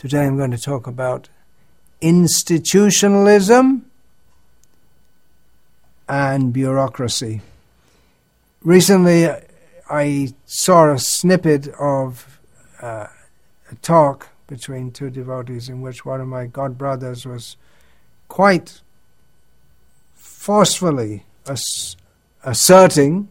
Today I'm going to talk about institutionalism and bureaucracy. Recently, I saw a snippet of a talk between two devotees in which one of my godbrothers was quite forcefully asserting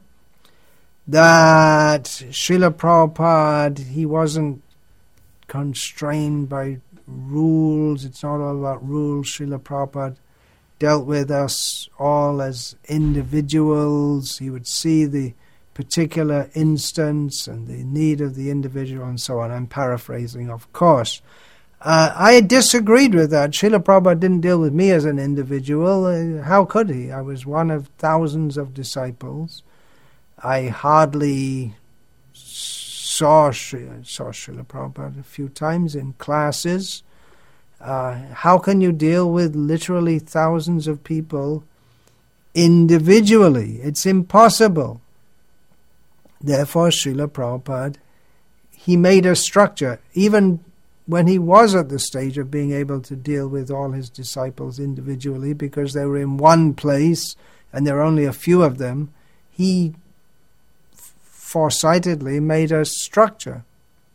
that Srila Prabhupada, he wasn't constrained by rules. It's not all about rules. Srila Prabhupada dealt with us all as individuals. He would see the particular instance and the need of the individual and so on. I'm paraphrasing, of course. I disagreed with that. Srila Prabhupada didn't deal with me as an individual. How could he? I was one of thousands of disciples. I hardly saw Srila Prabhupada a few times in classes. How can you deal with literally thousands of people individually? It's impossible. Therefore, Srila Prabhupada, he made a structure, even when he was at the stage of being able to deal with all his disciples individually, because they were in one place and there were only a few of them, he foresightedly made a structure.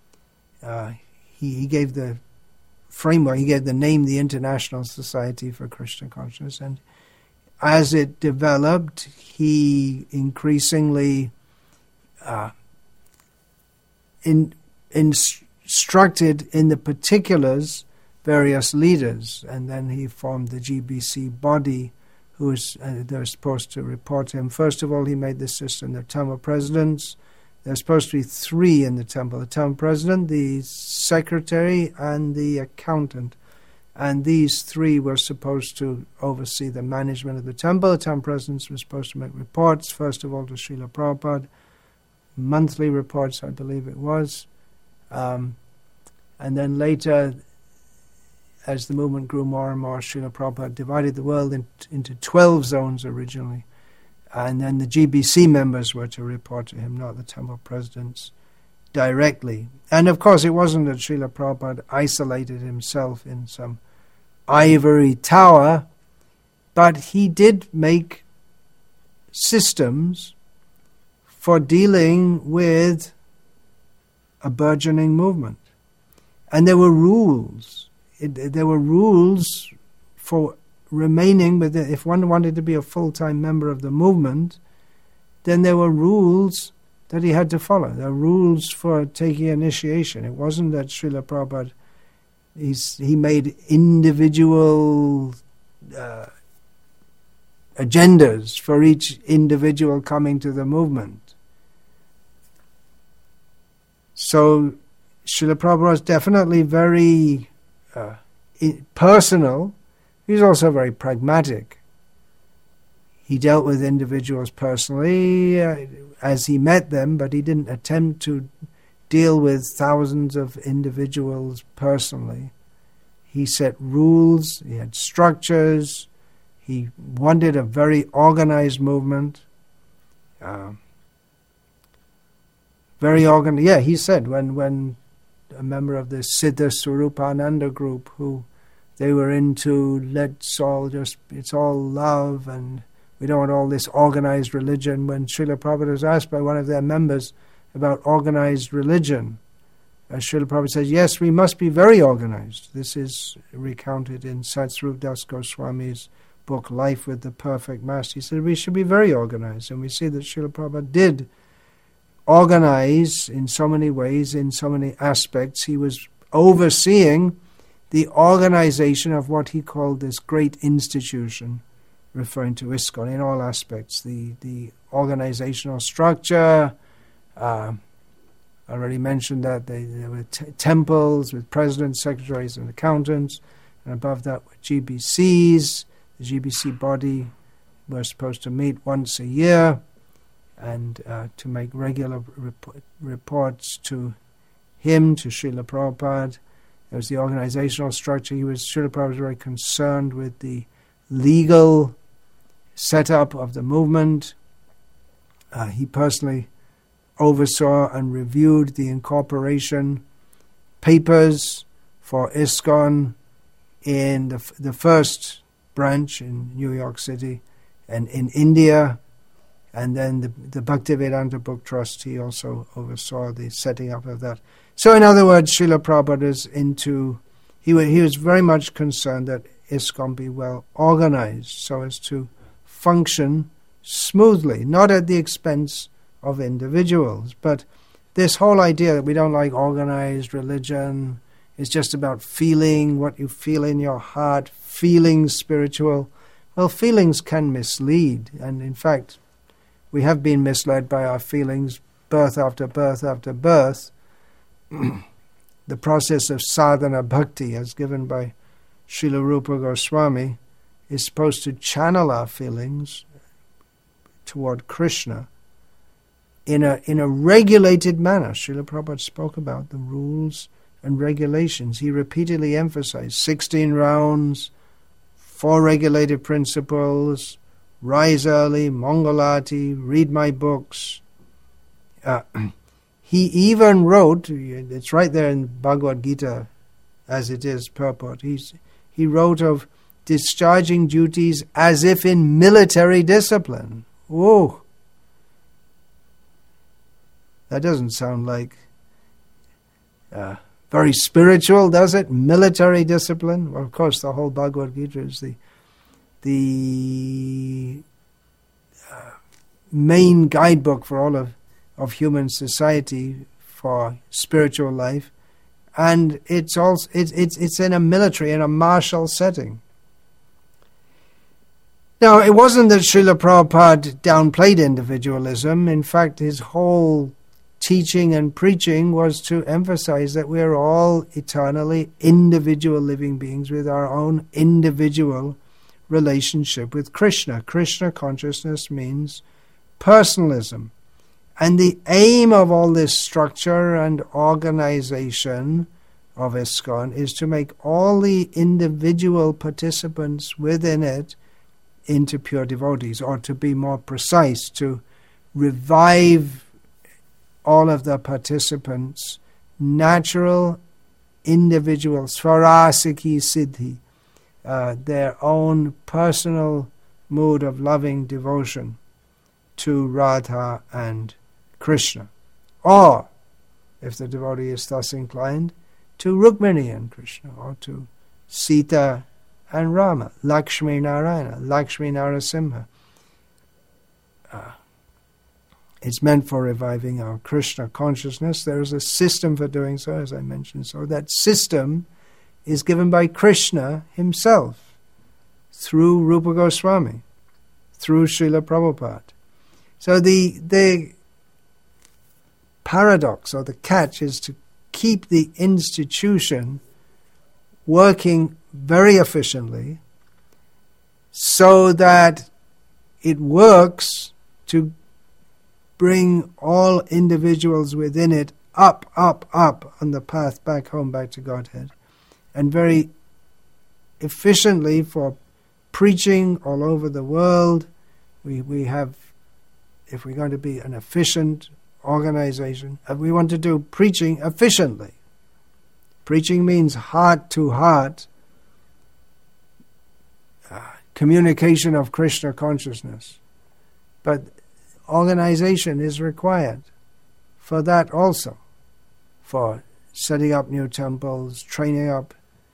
He gave the framework, he gave the name the International Society for Krishna Consciousness, and as it developed, he increasingly instructed in the particulars various leaders, and then he formed the GBC body, who is they're supposed to report to him. First of all, he made the system the temple presidents. There's supposed to be three in the temple president, the secretary, and the accountant. And these three were supposed to oversee the management of the temple. The temple presidents were supposed to make reports, first of all to Srila Prabhupada, monthly reports, I believe it was. And then later, as the movement grew more and more, Srila Prabhupada divided the world into 12 zones originally. And then the GBC members were to report to him, not the temple presidents directly. And of course, it wasn't that Srila Prabhupada isolated himself in some ivory tower, but he did make systems for dealing with a burgeoning movement. And there were rules. There were rules for remaining with it. If one wanted to be a full-time member of the movement, then there were rules that he had to follow. There were rules for taking initiation. It wasn't that Srila Prabhupada, he made individual agendas for each individual coming to the movement. So Srila Prabhupada was definitely very personal. He was also very pragmatic. He dealt with individuals personally as he met them, but he didn't attempt to deal with thousands of individuals personally. He set rules, he had structures, he wanted a very organized movement. Very organized. Yeah, he said when a member of the Siddha Swarupananda group, who they were into, it's all love, and we don't want all this organized religion. When Srila Prabhupada was asked by one of their members about organized religion, Srila Prabhupada says, yes, we must be very organized. This is recounted in Satsvarup Das Goswami's book, Life with the Perfect Master. He said we should be very organized, and we see that Srila Prabhupada did organize in so many ways, in so many aspects. He was overseeing the organization of what he called this great institution, referring to ISKCON in all aspects. The organizational structure, I already mentioned that there were temples with presidents, secretaries, and accountants, and above that were GBCs. The GBC body were supposed to meet once a year and to make regular reports to him, to Srila Prabhupada. There was the organizational structure. Srila Prabhupada was very concerned with the legal setup of the movement. He personally oversaw and reviewed the incorporation papers for ISKCON in the first branch in New York City and in India, and then the Bhaktivedanta Book Trust, he also oversaw the setting up of that. So in other words, Srila Prabhupada is he was very much concerned that ISKCON be well organized so as to function smoothly, not at the expense of individuals. But this whole idea that we don't like organized religion, it's just about feeling what you feel in your heart, feeling spiritual. Well, feelings can mislead, and in fact, we have been misled by our feelings birth after birth after birth. The process of sadhana bhakti, as given by Srila Rupa Goswami, is supposed to channel our feelings toward Krishna in a regulated manner. Srila Prabhupada spoke about the rules and regulations. He repeatedly emphasized 16 rounds, 4 regulated principles, rise early, Mangalati, read my books. He even wrote, it's right there in Bhagavad Gita as it is purport, he wrote of discharging duties as if in military discipline. Whoa! That doesn't sound like very spiritual, does it? Military discipline? Well, of course, the whole Bhagavad Gita is the main guidebook for all of human society for spiritual life, and it's in a military, in a martial setting. Now, it wasn't that Srila Prabhupada downplayed individualism. In fact, his whole teaching and preaching was to emphasize that we are all eternally individual living beings with our own individual relationship with Krishna. Krishna consciousness means personalism. And the aim of all this structure and organization of ISKCON is to make all the individual participants within it into pure devotees, or to be more precise, to revive all of the participants' natural individual swarasiki siddhi, their own personal mood of loving devotion to Radha and Krishna, or, if the devotee is thus inclined, to Rukmini and Krishna, or to Sita and Rama, Lakshmi Narayana, Lakshmi Narasimha. It's meant for reviving our Krishna consciousness. There is a system for doing so, as I mentioned. So that system is given by Krishna himself, through Rupa Goswami, through Srila Prabhupada. So the paradox or the catch is to keep the institution working very efficiently so that it works to bring all individuals within it up on the path back home, back to Godhead, and very efficiently for preaching all over the world. We have, if we're going to be an efficient organization, we want to do preaching efficiently. Preaching means heart to heart communication of Krishna consciousness. But organization is required for that also, for setting up new temples, training up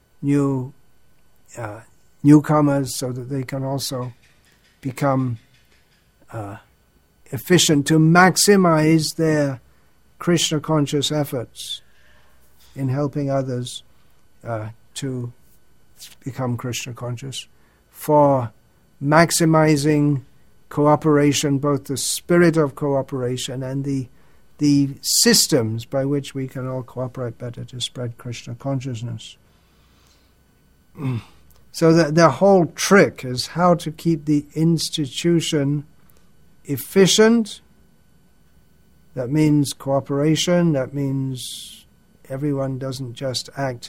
newcomers so that they can also become efficient to maximize their Krishna conscious efforts in helping others to become Krishna conscious, for maximizing cooperation, both the spirit of cooperation and the systems by which we can all cooperate better to spread Krishna consciousness. So the whole trick is how to keep the institution efficient. That means cooperation, that means everyone doesn't just act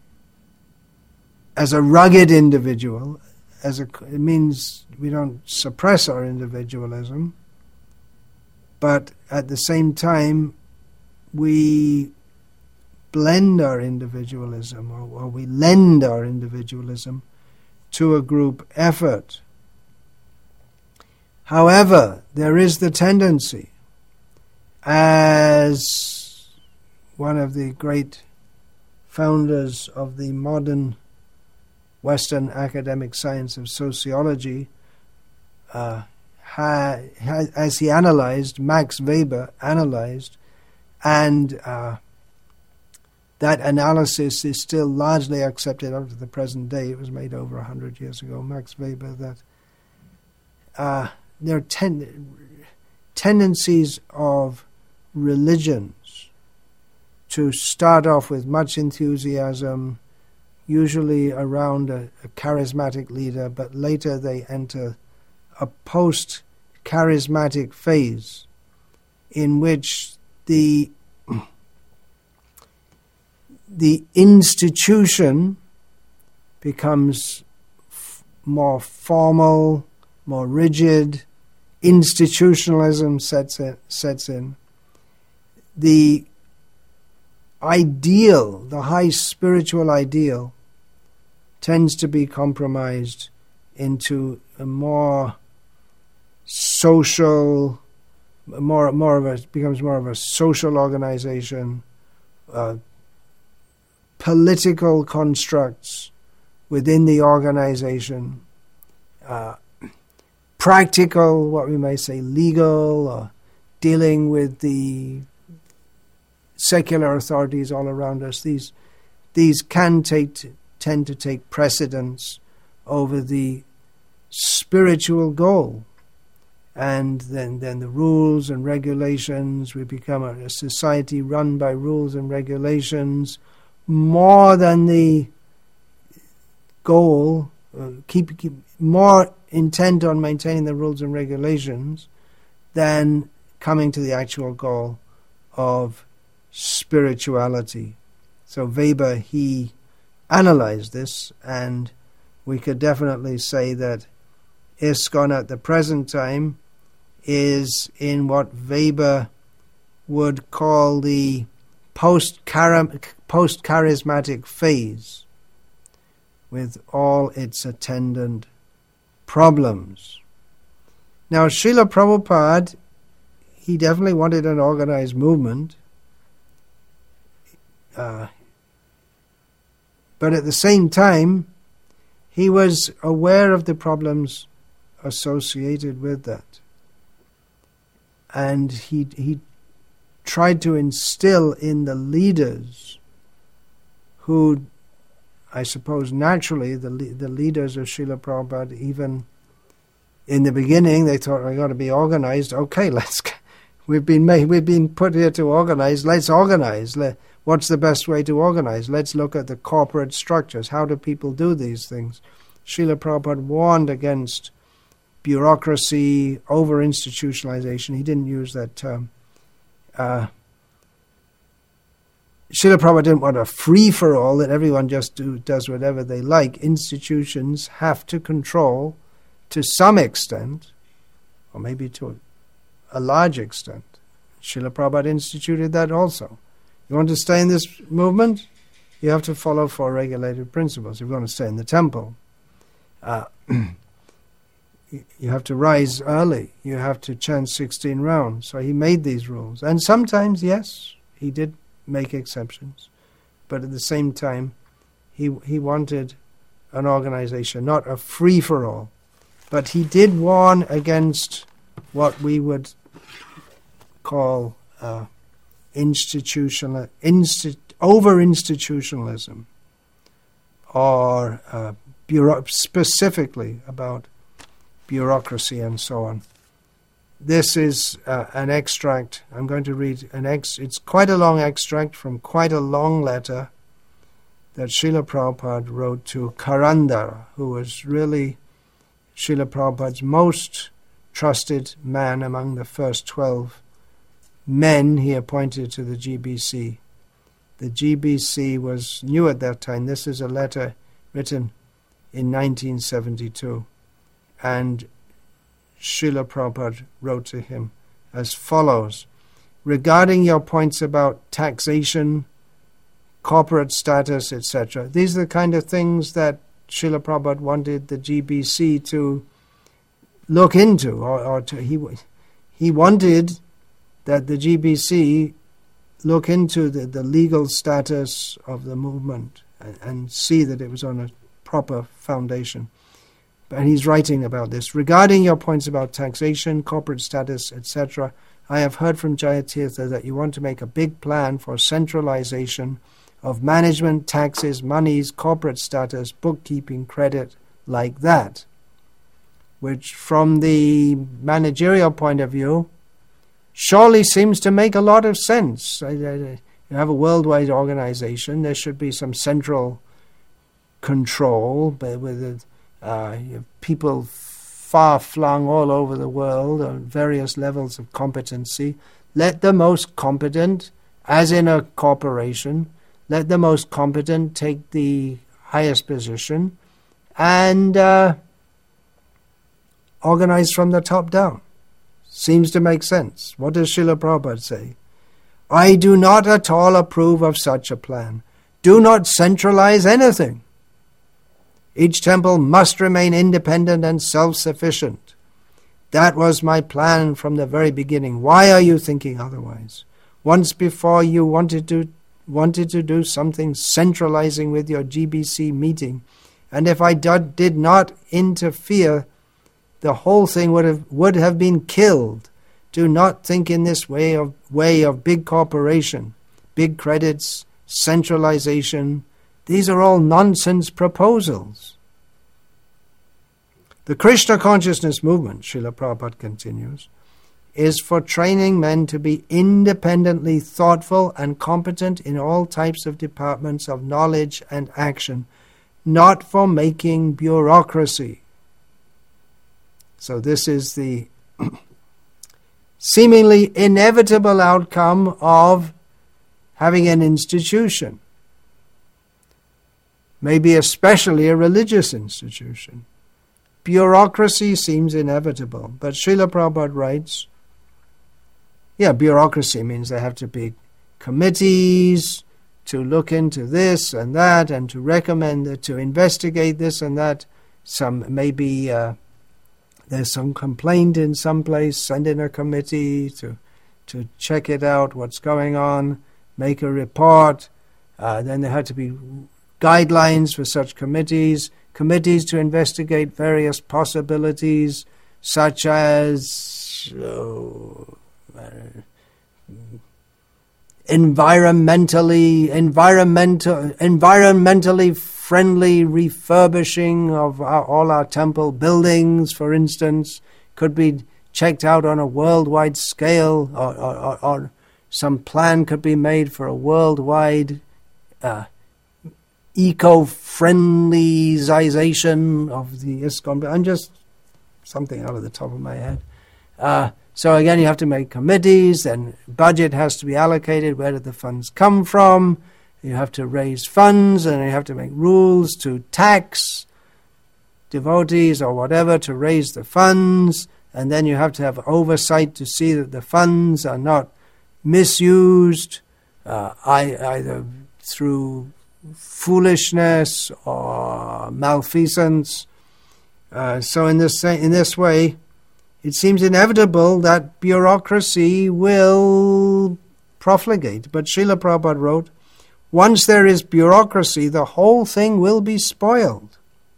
as a rugged individual. It means we don't suppress our individualism, but at the same time we blend our individualism, or we lend our individualism to a group effort. However, there is the tendency, as one of the great founders of the modern Western academic science of sociology, as he analyzed, Max Weber analyzed, and that analysis is still largely accepted up to the present day. It was made over 100 years ago, Max Weber, that there are tendencies of religions to start off with much enthusiasm, usually around a charismatic leader, but later they enter a post-charismatic phase in which the institution becomes more formal, more rigid. Institutionalism sets in. The ideal, the high spiritual ideal, tends to be compromised into a more social, becomes more of a social organization. Political constructs within the organization, practical, what we may say, legal, or dealing with the secular authorities all around us. These can tend to take precedence over the spiritual goal. And then the rules and regulations, we become a society run by rules and regulations, more than the goal, keep more intent on maintaining the rules and regulations than coming to the actual goal of spirituality. So Weber, he analyzed this, and we could definitely say that ISKCON at the present time is in what Weber would call the post-charismatic phase, with all its attendant problems. Now, Srila Prabhupada, he definitely wanted an organized movement, but at the same time, he was aware of the problems associated with that. And he tried to instill in the leaders who, I suppose naturally, the leaders of Srila Prabhupada, even in the beginning, they thought, we got to be organized. Okay, we've been put here to organize. Let's organize. What's the best way to organize? Let's look at the corporate structures. How do people do these things? Srila Prabhupada warned against bureaucracy, over-institutionalization. He didn't use that term. Srila Prabhupada didn't want a free-for-all that everyone just does whatever they like. Institutions have to control, to some extent, or maybe to a large extent. Srila Prabhupada instituted that also. You want to stay in this movement? You have to follow 4 regulated principles. If you want to stay in the temple, you have to rise early. You have to chant 16 rounds. So he made these rules. And sometimes, yes, he did make exceptions. But at the same time, he wanted an organization, not a free-for-all. But he did warn against what we would call over-institutionalism, or specifically about bureaucracy and so on. This is an extract. I'm going to read it's quite a long extract from quite a long letter that Srila Prabhupada wrote to Karandara, who was really Srila Prabhupada's most trusted man among the first 12 men he appointed to the GBC. The GBC was new at that time. This is a letter written in 1972. And Srila Prabhupada wrote to him as follows: regarding your points about taxation, corporate status, etc. These are the kind of things that Srila Prabhupada wanted the GBC to look into, he wanted that the GBC look into the legal status of the movement and see that it was on a proper foundation. And he's writing about this. Regarding your points about taxation, corporate status, etc., I have heard from Jayatirtha that you want to make a big plan for centralization of management, taxes, monies, corporate status, bookkeeping, credit, like that, which from the managerial point of view surely seems to make a lot of sense. You have a worldwide organization, there should be some central control, but with people far-flung all over the world on various levels of competency. Let the most competent, as in a corporation, let the most competent take the highest position and organize from the top down. Seems to make sense. What does Srila Prabhupada say? I do not at all approve of such a plan. Do not centralize anything. Each temple must remain independent and self-sufficient. That was my plan from the very beginning. Why are you thinking otherwise? Once before you wanted to do something centralizing with your GBC meeting, and if I did not interfere, the whole thing would have been killed. Do not think in this way of big corporation, big credits, centralization. These are all nonsense proposals. The Krishna consciousness movement, Srila Prabhupada continues, is for training men to be independently thoughtful and competent in all types of departments of knowledge and action, not for making bureaucracy. So this is the seemingly inevitable outcome of having an institution, maybe especially a religious institution. Bureaucracy seems inevitable, but Srila Prabhupada writes, bureaucracy means there have to be committees to look into this and that and to recommend, to investigate this and that. Some maybe there's some complaint in some place, send in a committee to check it out, what's going on, make a report. Then there had to be guidelines for such committees to investigate various possibilities, such as environmentally friendly refurbishing of all our temple buildings, for instance, could be checked out on a worldwide scale, or some plan could be made for a worldwide eco-friendlyization of the ISKCON. I'm just something out of the top of my head. So again, you have to make committees, then budget has to be allocated. Where did the funds come from? You have to raise funds, and you have to make rules to tax devotees or whatever to raise the funds, and then you have to have oversight to see that the funds are not misused, either through foolishness or malfeasance. So in this way, it seems inevitable that bureaucracy will profligate. But Srila Prabhupada wrote, once there is bureaucracy, the whole thing will be spoiled.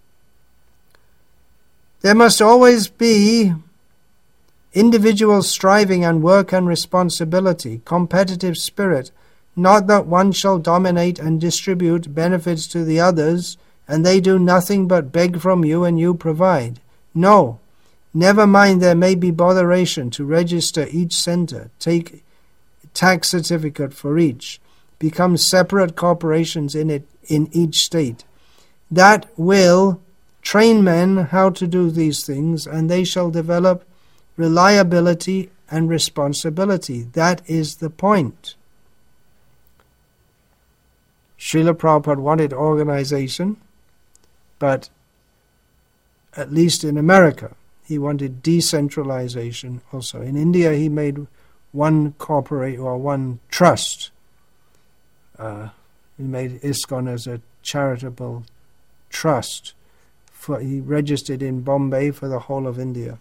There must always be individual striving and work and responsibility, competitive spirit, not that one shall dominate and distribute benefits to the others, and they do nothing but beg from you and you provide. No, never mind there may be botheration to register each center, take tax certificate for each, become separate corporations in each state. That will train men how to do these things, and they shall develop reliability and responsibility. That is the point. Srila Prabhupada wanted organization, but at least in America, he wanted decentralization also. In India, he made one corporate or one trust, He made ISKCON as a charitable trust. He registered in Bombay for the whole of India.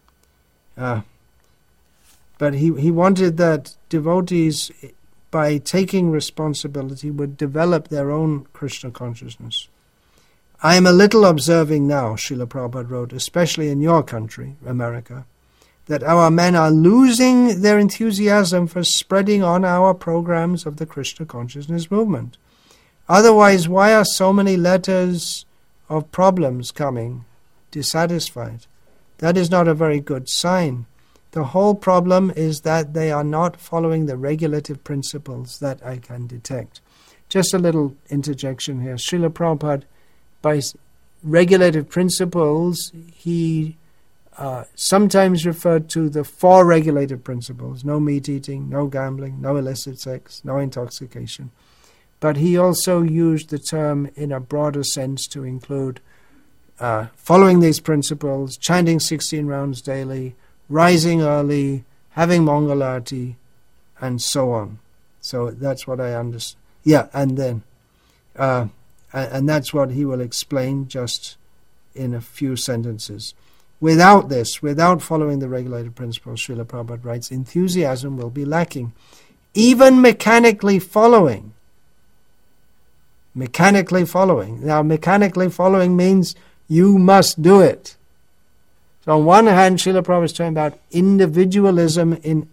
But he wanted that devotees, by taking responsibility, would develop their own Krishna consciousness. I am a little observing now, Srila Prabhupada wrote, especially in your country, America, that our men are losing their enthusiasm for spreading on our programs of the Krishna consciousness movement. Otherwise, why are so many letters of problems coming, dissatisfied? That is not a very good sign. The whole problem is that they are not following the regulative principles that I can detect. Just a little interjection here. Srila Prabhupada, by regulative principles, he sometimes referred to the 4 regulative principles: no meat eating, no gambling, no illicit sex, no intoxication. But he also used the term in a broader sense to include following these principles, chanting 16 rounds daily, rising early, having Mangalarti, and so on. So that's what I understand. Yeah, and then, and that's what he will explain just in a few sentences. Without this, without following the regulated principles, Srila Prabhupada writes, enthusiasm will be lacking. Even mechanically following. Mechanically following. Now, mechanically following means you must do it. So on one hand, Srila Prabhupada is talking about individualism in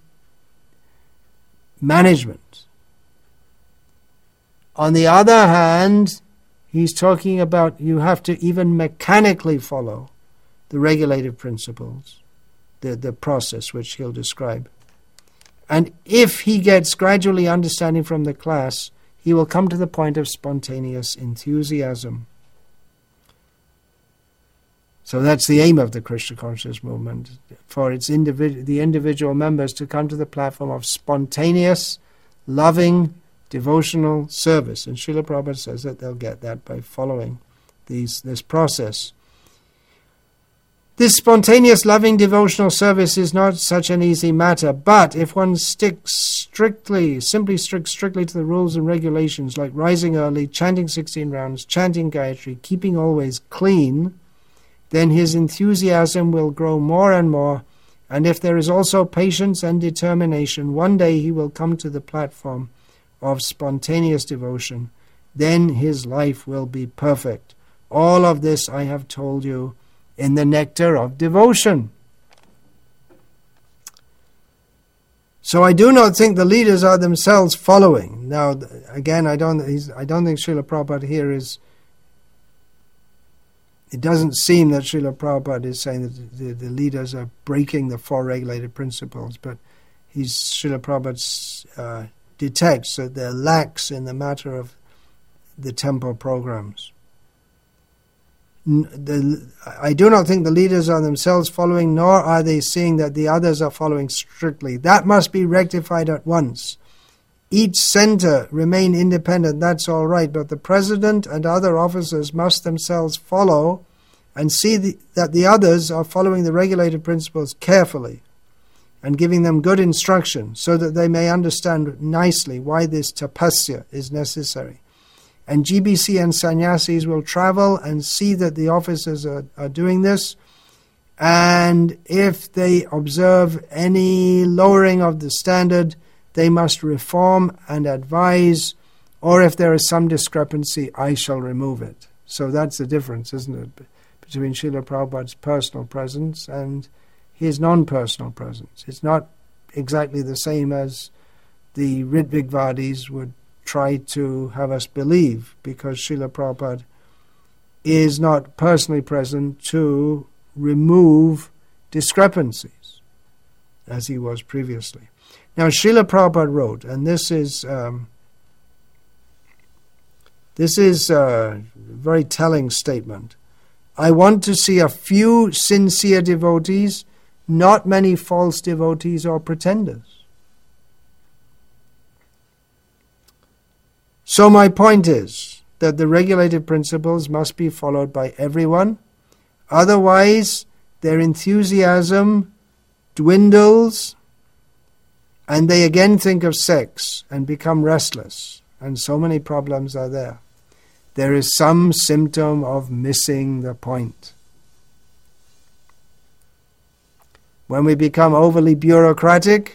management. On the other hand, he's talking about you have to even mechanically follow the regulative principles, the process which he'll describe. And if he gets gradually understanding from the class, he will come to the point of spontaneous enthusiasm. So that's the aim of the Krishna consciousness movement, for its the individual members to come to the platform of spontaneous, loving, devotional service. And Srila Prabhupada says that they'll get that by following this process. This spontaneous, loving, devotional service is not such an easy matter, but if one sticks strictly to the rules and regulations, like rising early, chanting 16 rounds, chanting Gayatri, keeping always clean, then his enthusiasm will grow more and more, and if there is also patience and determination, one day he will come to the platform of spontaneous devotion. Then his life will be perfect. All of this I have told you in the nectar of devotion. So I do not think the leaders are themselves following. Now, again, I don't think Srila Prabhupada here is. It doesn't seem that Srila Prabhupada is saying that the leaders are breaking the 4 regulated principles, but Srila Prabhupada detects that they're lax in the matter of the temple programs. I do not think the leaders are themselves following, nor are they seeing that the others are following strictly. That must be rectified at once. Each center remain independent, that's all right, but the president and other officers must themselves follow and see that the others are following the regulated principles carefully and giving them good instruction so that they may understand nicely why this tapasya is necessary. And GBC and sannyasis will travel and see that the officers are doing this, and if they observe any lowering of the standard, they must reform and advise, or if there is some discrepancy, I shall remove it. So that's the difference, isn't it, between Srila Prabhupada's personal presence and his non-personal presence. It's not exactly the same as the Ritvigvadis would try to have us believe, because Srila Prabhupada is not personally present to remove discrepancies, as he was previously. Now, Srila Prabhupada wrote, and this is a very telling statement. I want to see a few sincere devotees, not many false devotees or pretenders. So my point is that the regulated principles must be followed by everyone, otherwise their enthusiasm dwindles, and they again think of sex and become restless. and so many problems are there. There is some symptom of missing the point. When we become overly bureaucratic,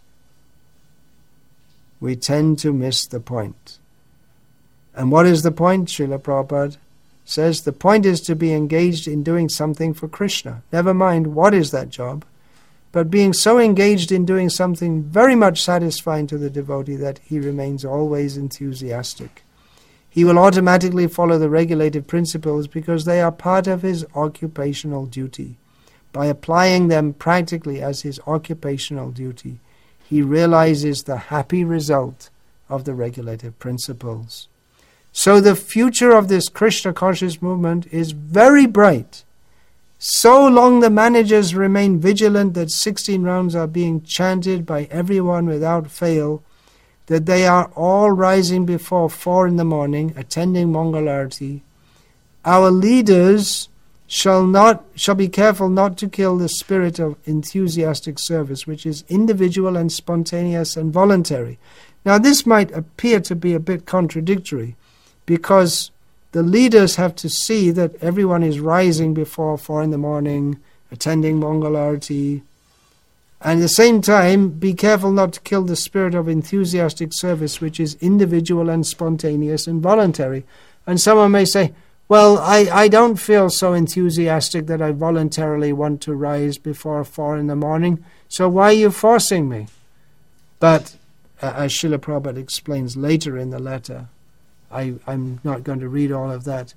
we tend to miss the point. And what is the point? Srila Prabhupada says the point is to be engaged in doing something for Krishna. Never mind what is that job, but being so engaged in doing something very much satisfying to the devotee that he remains always enthusiastic. He will automatically follow the regulative principles because they are part of his occupational duty. By applying them practically as his occupational duty, he realizes the happy result of the regulative principles. So the future of this Krishna conscious movement is very bright. So long the managers remain vigilant that 16 rounds are being chanted by everyone without fail, that they are all rising before 4 a.m, attending Mangalarti, our leaders shall be careful not to kill the spirit of enthusiastic service, which is individual and spontaneous and voluntary. Now this might appear to be a bit contradictory, because the leaders have to see that everyone is rising before 4 a.m, attending Mangalarti, and at the same time be careful not to kill the spirit of enthusiastic service, which is individual and spontaneous and voluntary. And someone may say, well, I don't feel so enthusiastic that I voluntarily want to rise before 4 a.m, so why are you forcing me? But, as Srila Prabhupada explains later in the letter, I'm not going to read all of that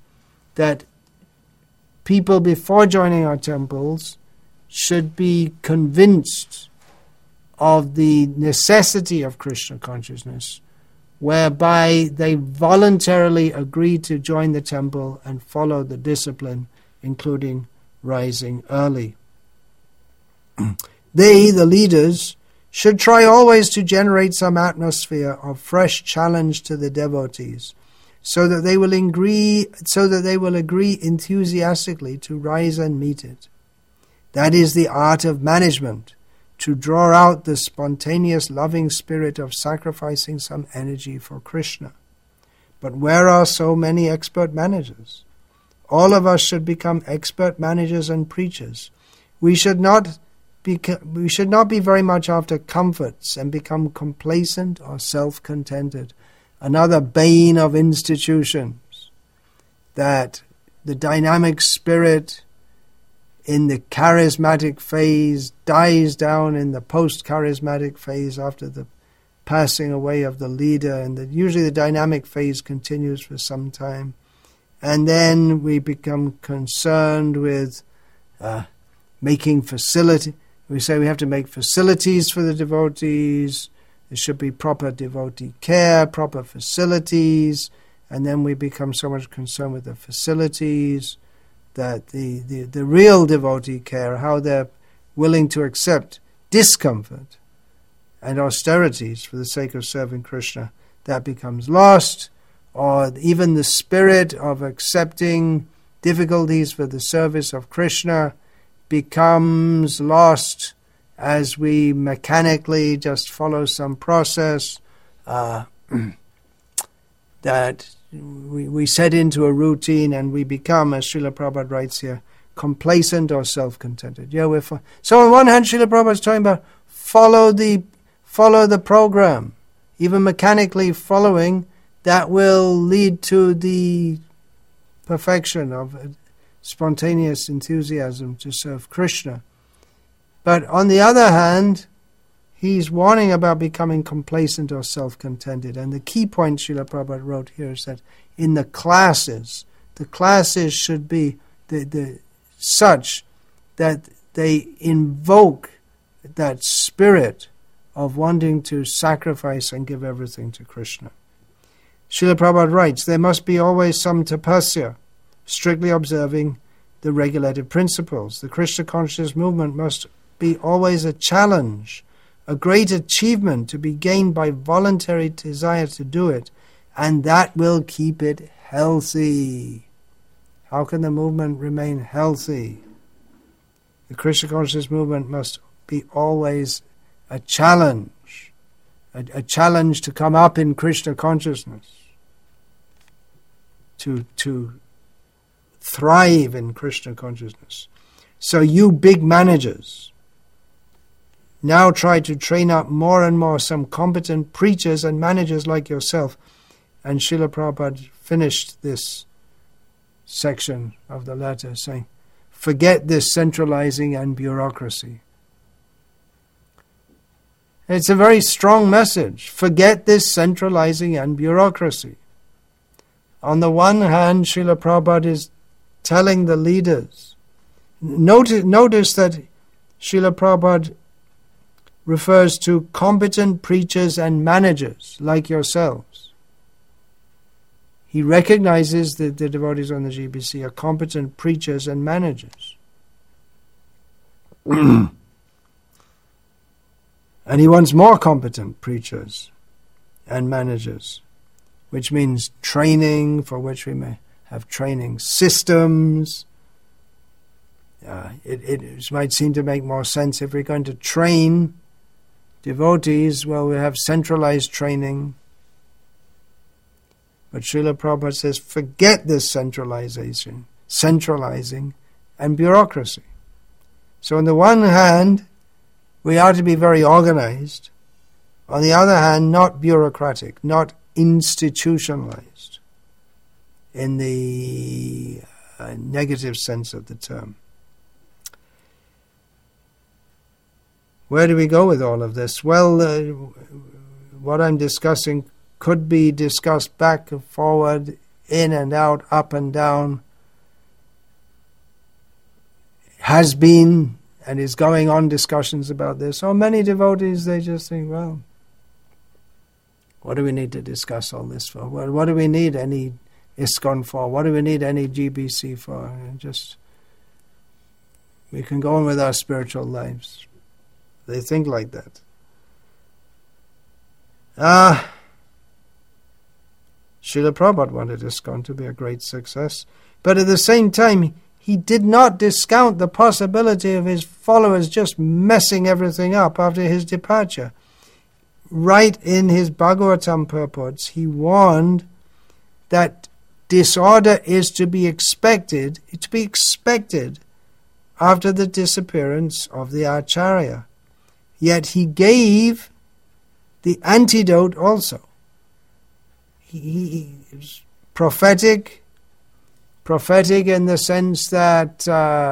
people before joining our temples should be convinced of the necessity of Krishna consciousness, whereby they voluntarily agree to join the temple and follow the discipline, including rising early. They, the leaders, should try always to generate some atmosphere of fresh challenge to the devotees, so that they will agree enthusiastically to rise and meet it. That is the art of management, to draw out the spontaneous loving spirit of sacrificing some energy for Krishna. But where are so many expert managers? All of us should become expert managers and preachers. We should not be very much after comforts and become complacent or self-contented. Another bane of institutions, that the dynamic spirit in the charismatic phase dies down in the post-charismatic phase after the passing away of the leader, and that usually the dynamic phase continues for some time. And then we become concerned with making facility. We say we have to make facilities for the devotees. There should be proper devotee care, proper facilities, and then we become so much concerned with the facilities that the real devotee care, how they're willing to accept discomfort and austerities for the sake of serving Krishna, that becomes lost, or even the spirit of accepting difficulties for the service of Krishna becomes lost as we mechanically just follow some process that we set into a routine, and we become, as Srila Prabhupada writes here, complacent or self-contented. So on one hand, Srila Prabhupada is talking about follow the program, even mechanically following, that will lead to the perfection of spontaneous enthusiasm to serve Krishna. But on the other hand, he's warning about becoming complacent or self-contented. And the key point Srila Prabhupada wrote here is that in the classes should be such that they invoke that spirit of wanting to sacrifice and give everything to Krishna. Srila Prabhupada writes, there must be always some tapasya, strictly observing the regulative principles. The Krishna conscious movement must be always a challenge, a great achievement to be gained by voluntary desire to do it, and that will keep it healthy. How can the movement remain healthy? The Krishna conscious movement must be always a challenge a challenge to come up in Krishna consciousness, to thrive in Krishna consciousness. So you big managers now try to train up more and more some competent preachers and managers like yourself. And Srila Prabhupada finished this section of the letter saying, forget this centralizing and bureaucracy. It's a very strong message. Forget this centralizing and bureaucracy. On the one hand, Srila Prabhupada is telling the leaders. Notice that Srila Prabhupada refers to competent preachers and managers like yourselves. He recognizes that the devotees on the GBC are competent preachers and managers. And he wants more competent preachers and managers, which means training, for which we may have training systems. It might seem to make more sense if we're going to train devotees, well, we have centralized training. But Srila Prabhupada says, forget this centralizing, and bureaucracy. So on the one hand, we are to be very organized. On the other hand, not bureaucratic, not institutionalized in the negative sense of the term. Where do we go with all of this? Well, what I'm discussing could be discussed back and forward, in and out, up and down, has been and is going on discussions about this. So many devotees, they just think, well, what do we need to discuss all this for? What do we need any ISKCON for? What do we need any GBC for? We can go on with our spiritual lives. They think like that. Srila Prabhupada wanted ISKCON to be a great success, but at the same time, he did not discount the possibility of his followers just messing everything up after his departure. Right in his Bhagavatam purports, he warned that disorder is to be expected after the disappearance of the Acharya. Yet he gave the antidote also. He is prophetic in the sense that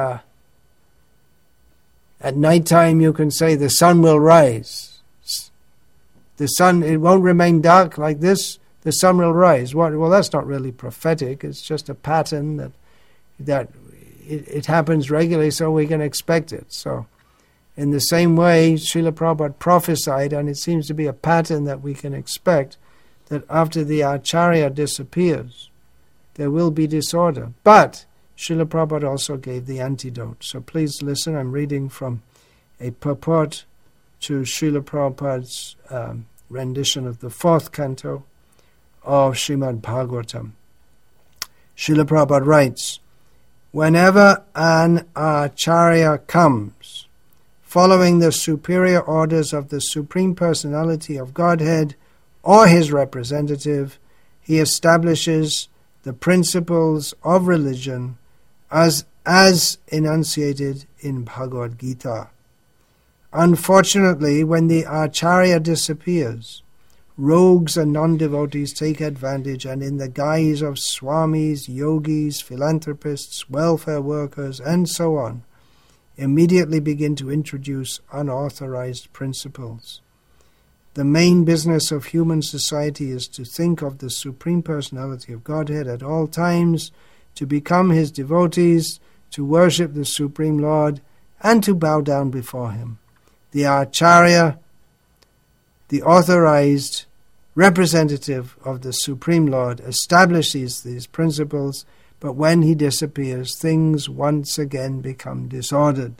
at nighttime you can say the sun will rise. The sun, it won't remain dark like this, the sun will rise. Well, that's not really prophetic, it's just a pattern that it happens regularly, so we can expect it. So in the same way, Srila Prabhupada prophesied, and it seems to be a pattern that we can expect, that after the Acharya disappears, there will be disorder. But Srila Prabhupada also gave the antidote. So please listen, I'm reading from a purport to Srila Prabhupada's rendition of the 4th canto of Srimad Bhagavatam. Srila Prabhupada writes, whenever an Acharya comes, following the superior orders of the Supreme Personality of Godhead or his representative, he establishes the principles of religion as enunciated in Bhagavad Gita. Unfortunately, when the Acharya disappears, rogues and non-devotees take advantage and in the guise of swamis, yogis, philanthropists, welfare workers, and so on, immediately begin to introduce unauthorized principles. The main business of human society is to think of the Supreme Personality of Godhead at all times, to become his devotees, to worship the Supreme Lord, and to bow down before him. The Acharya, the authorized representative of the Supreme Lord, establishes these principles, but when he disappears, things once again become disordered.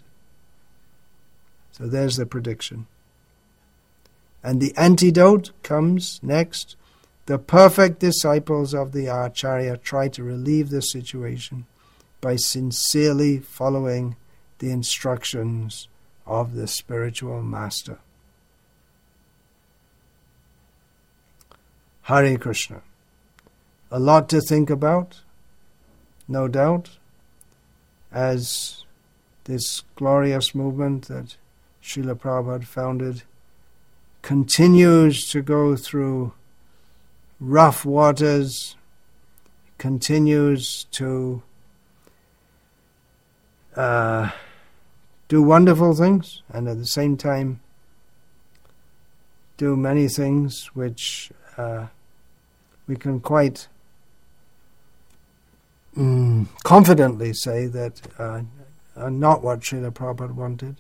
So there's the prediction. And the antidote comes next. The perfect disciples of the Acharya try to relieve the situation by sincerely following the instructions of the spiritual master. Hare Krishna. A lot to think about, no doubt, as this glorious movement that Srila Prabhupada founded continues to go through rough waters, continues to do wonderful things, and at the same time do many things which we can quite confidently say that are not what Srila Prabhupada wanted,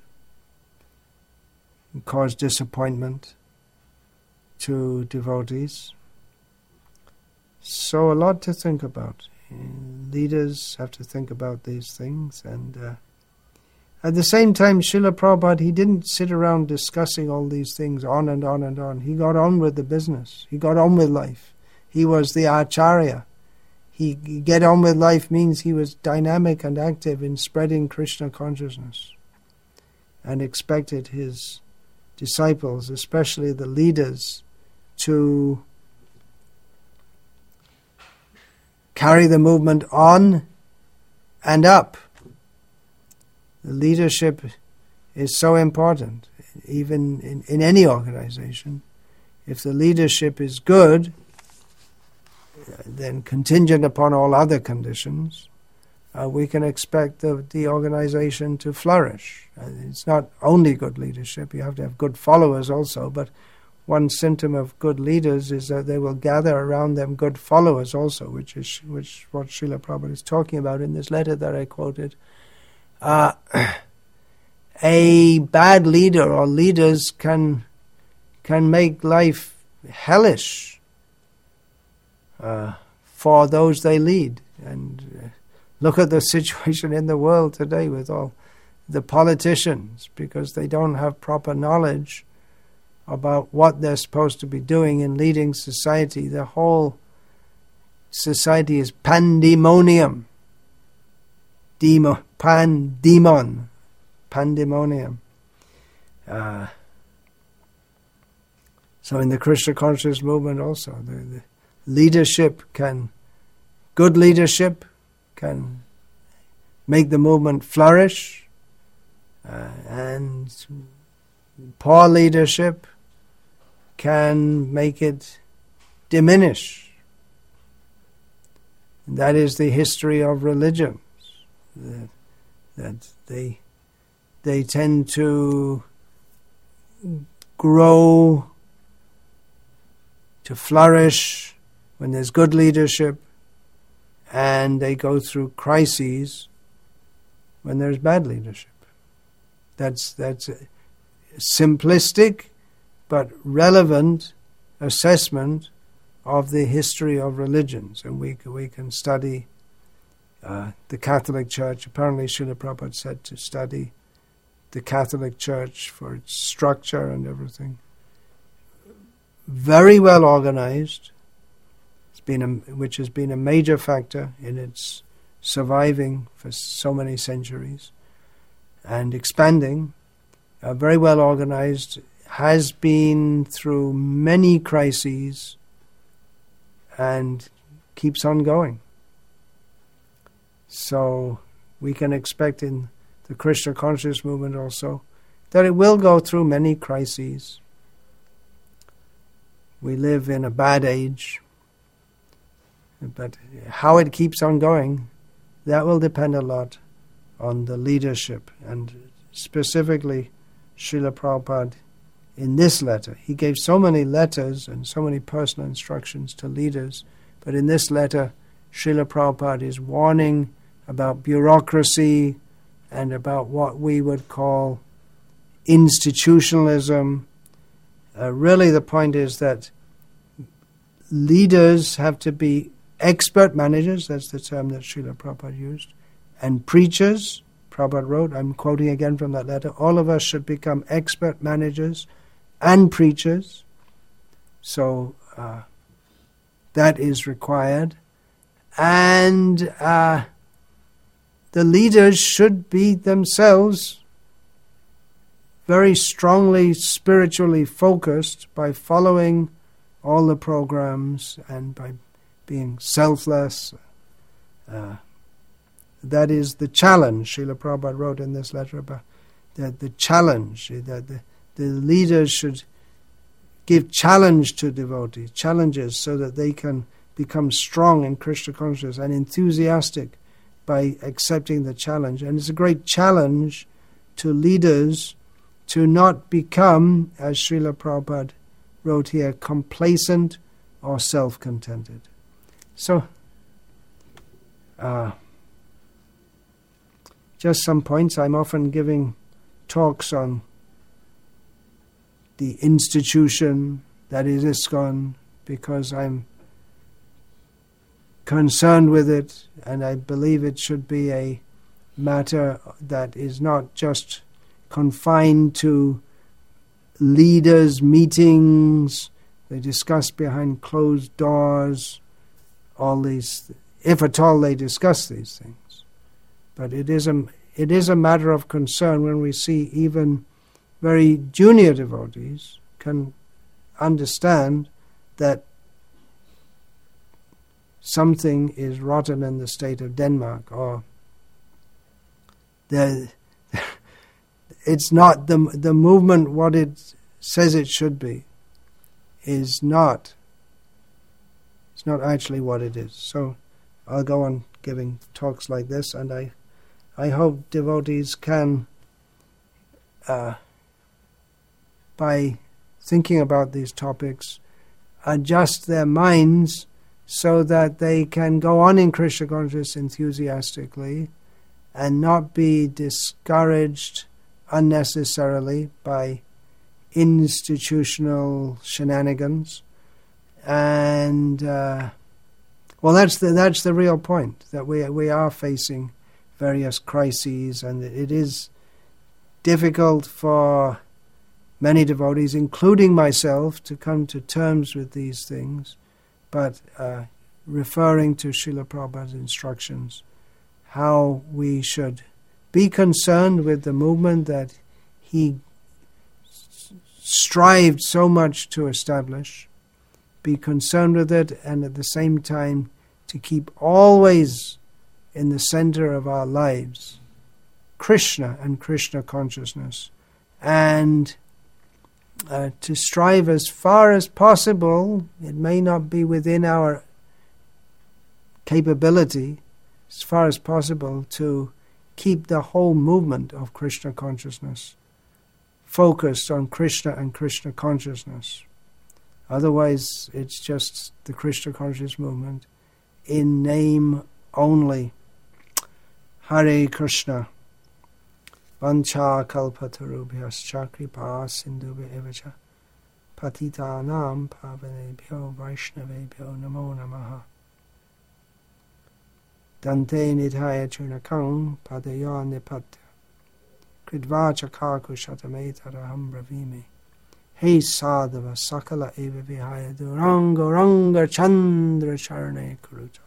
cause disappointment to devotees. So a lot to think about. Leaders have to think about these things, and at the same time, Srila Prabhupada, he didn't sit around discussing all these things on and on and on. He got on with the business. He got on with life. He was the Acharya. Get on with life means he was dynamic and active in spreading Krishna consciousness, and expected his disciples, especially the leaders, to carry the movement on and up. The leadership is so important, even in any organization. If the leadership is good, then contingent upon all other conditions, we can expect the organization to flourish. It's not only good leadership, you have to have good followers also, but one symptom of good leaders is that they will gather around them good followers also, which what Srila Prabhupada is talking about in this letter that I quoted. A bad leader or leaders can make life hellish for those they lead. And look at the situation in the world today with all the politicians, because they don't have proper knowledge about what they're supposed to be doing in leading society. The whole society is pandemonium. Pandemonium. So in the Krishna conscious movement also, the leadership good leadership can make the movement flourish, and poor leadership can make it diminish. And that is the history of religions, that they tend to grow, to flourish when there's good leadership, and they go through crises when there's bad leadership. That's a simplistic but relevant assessment of the history of religions, and we can study the Catholic Church. Apparently Srila Prabhupada said to study the Catholic Church for its structure and everything. Very well organized, which has been a major factor in its surviving for so many centuries and expanding. Very well organized, has been through many crises and keeps on going. So we can expect in the Krishna conscious movement also that it will go through many crises. We live in a bad age, but how it keeps on going, that will depend a lot on the leadership. And specifically Srila Prabhupada, in this letter, he gave so many letters and so many personal instructions to leaders, but in this letter Srila Prabhupada is warning about bureaucracy and about what we would call institutionalism. Really the point is that leaders have to be expert managers, that's the term that Srila Prabhupada used, and preachers. Prabhupada wrote, I'm quoting again from that letter, all of us should become expert managers and preachers. So that is required. And the leaders should be themselves very strongly spiritually focused by following all the programs and by being selfless. That is the challenge. Srila Prabhupada wrote in this letter about the challenge, that the leaders should give challenge to devotees, challenges so that they can become strong in Krishna consciousness and enthusiastic by accepting the challenge. And it's a great challenge to leaders to not become, as Srila Prabhupada wrote here, complacent or self-contented. So, just some points. I'm often giving talks on the institution that is ISKCON because I'm concerned with it, and I believe it should be a matter that is not just confined to leaders' meetings. They discuss behind closed doors, all these, if at all they discuss these things. But it is a matter of concern when we see even very junior devotees can understand that something is rotten in the state of Denmark, or it's not the movement what it says it should be is not. It's not actually what it is. So I'll go on giving talks like this, and I hope devotees can, by thinking about these topics, adjust their minds so that they can go on in Krishna consciousness enthusiastically and not be discouraged unnecessarily by institutional shenanigans. And that's the real point, that we are facing various crises, and it is difficult for many devotees, including myself, to come to terms with these things. But referring to Srila Prabhupada's instructions, how we should be concerned with the movement that he strived so much to establish, be concerned with it, and at the same time to keep always in the center of our lives Krishna and Krishna consciousness, and to strive as far as possible, it may not be within our capability, as far as possible, to keep the whole movement of Krishna consciousness focused on Krishna and Krishna consciousness. Otherwise, it's just the Krishna conscious movement in name only. Hare Krishna. Vancha kalpatarubhyascha kripa sindhubhya evacha patitanam pavanebhyo vaishnavebhyo namo namaha. Dante nidhaya chunakang padaya nipatya kridvacha kaku shatametaraham bravimi. Hey sadhava sakala eva vihaya duranga ranga chandra charane kuruta.